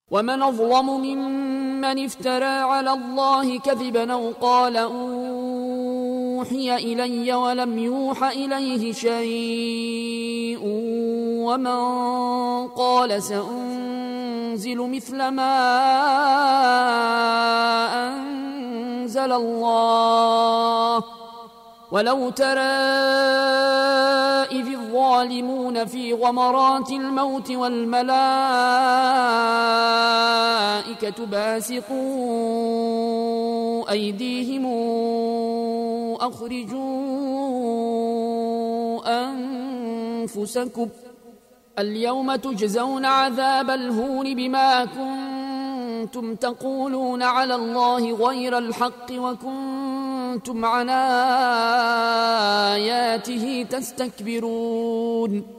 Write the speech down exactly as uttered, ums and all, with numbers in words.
ومن أظلم ممن افترى على الله كذبا أو قال أوحي إلي ولم يوح إليه شيء ومن قال سأنزل مثل ما أنزل الله ولو ترى إذ الظالمون في غمرات الموت والملائكة باسطوا أيديهم أخرجوا أنفسكم اليوم تجزون عذاب الهون بما كنتم تقولون على الله غير الحق وكنتم عن آياته تستكبرون